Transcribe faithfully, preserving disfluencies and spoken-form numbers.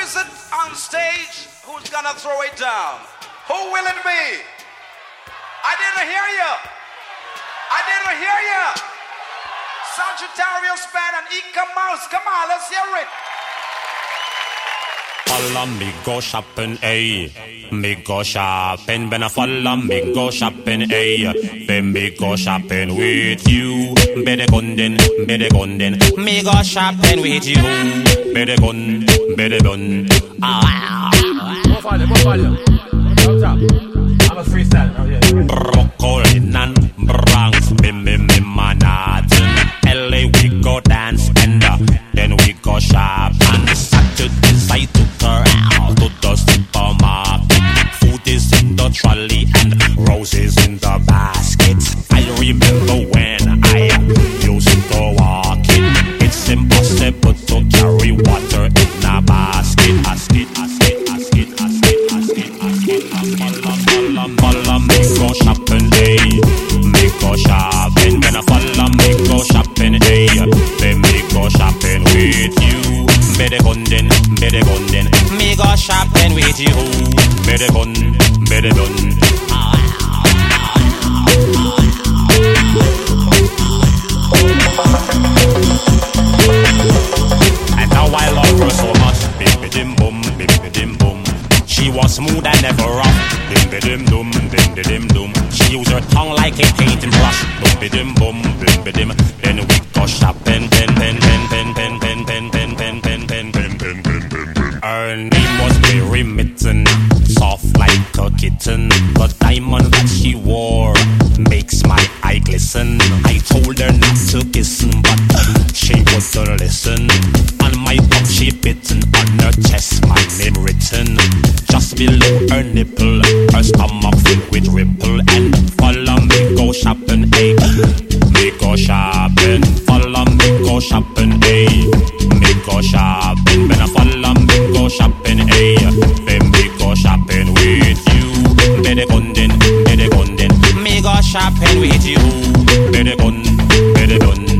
is it on stage who's gonna throw it down? Who will it be? I didn't hear you. I didn't hear you. Sagittarius Band and Ika Mouse. Come on, let's hear it. Follow me go shopping, ayy. Me go shopping, when I follow me go shopping, ayy. Then me go shopping with you. Better gun then, better gun then. Me go shopping with you. Better gun, better gun. Ah. More volume, more volume. Up top. I'm a freestyle now, yeah. Brooklyn and Bronx, me me me Manhattan. L A we go dance and uh, then we go shop. And Saturdays I took her out to the supermarket. Food is in the trolley and roses in the basket. I remember when I used to walk it. It's impossible to carry water in a basket. Basket, basket, basket, basket, basket, basket. Follow, follow me go shopping, ayy. Me go shopping, when I follow me go shopping, ayy. Then me go shopping with you. Better gun then, better gun then. Me go shopping with you. Better gun, better gun. And now I love her so much. Bim dim boom, bim dim boom. She was smooth and never rough. Bim dim dum, bim dim dum. She used her tongue like a painting brush. Bim dim boom, bim dim. Then we go shopping, pen pen pen pen pen pen pen pen pen pen pen pen pen pen pen. Her name was Mary Mitten, soft like a kitten. The diamond that she wore makes my eye glisten. I told her not to kiss, but she wouldn't listen. On my tongue she bitten, on her chest my name written. Just below her nipple, her stomach filled with ripple. And follow me go shopping, ayy. Me go shopping, follow me go shopping, ayy. Me go shopping, when I follow me go shopping, ayy. Then me go shopping with you. Better gun then, better gun then. Me go shopping with you. Better gun, better gun.